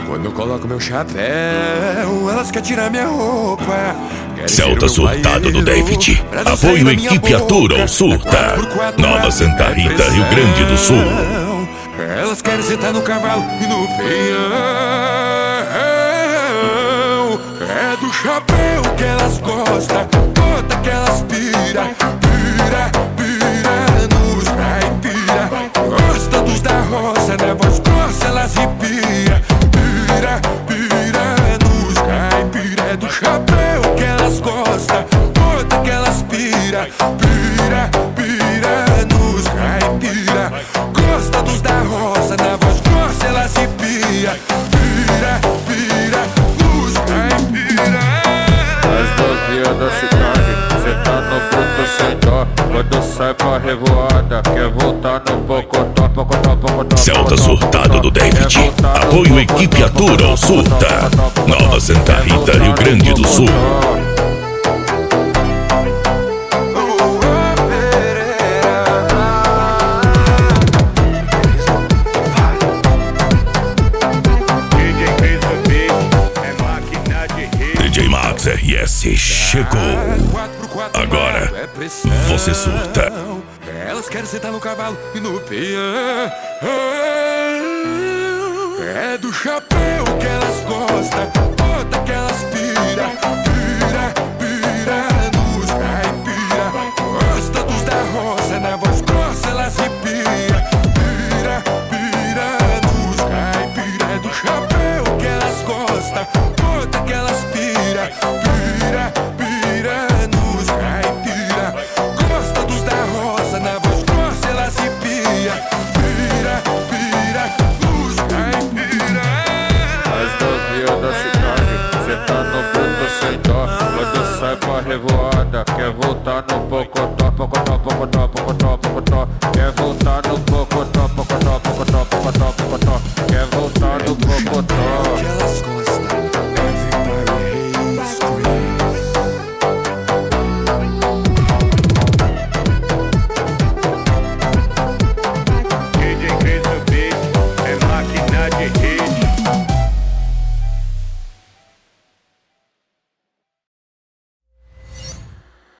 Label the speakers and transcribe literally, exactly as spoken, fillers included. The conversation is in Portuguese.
Speaker 1: Quando eu coloco meu chapéu, elas querem tirar minha roupa.
Speaker 2: Celta surtado do David. Apoio equipe Atura ou Surta. Nova Santa Rita, Rio Grande do Sul.
Speaker 1: Elas querem sentar no cavalo e no peão. É do chapéu que elas gostam, bota que elas pira, pira, pira nos caipira. Gosta dos da roça, na voz grossa elas arrepia. Pira, pira nos caipira. É do chapéu que elas gostam, bota que elas pira, pira, pira nos caipira. Gosta dos da roça, na voz grossa elas arrepia. Pira, pira nos caipira.
Speaker 3: As novinhas da cidade, cê tá no ponto sem dó. Quando sai pra revoada, quer voltar no pocotó, pocotó, pocotó.
Speaker 2: Celta surtado do David. Apoio equipe Atura ou Surta. Nova Santa Rita, Rio Grande do Sul. D J Max R S chegou. Agora você surta.
Speaker 1: Elas querem sentar no cavalo e no peão. É do chapéu que elas gostam, bota que elas pira, pira, pira nos caipira. Gosta dos da roça, na voz grossa elas arrepia. Pira, pira nos caipira. É do chapéu que elas gostam, bota que elas pira, pira, pira nos caipira. Gosta dos da roça, na voz grossa elas arrepia. Pira, pira nos caipira.
Speaker 3: As novinhas da cidade, cê tá no ponto sem dó. Quando sai pra revoada, quer voltar no pocotó, pocotó, pocotó, pocotó, pocotó. Quer voltar no pocotó, pocotó, pocotó, pocotó, pocotó. Quer voltar no pocotó.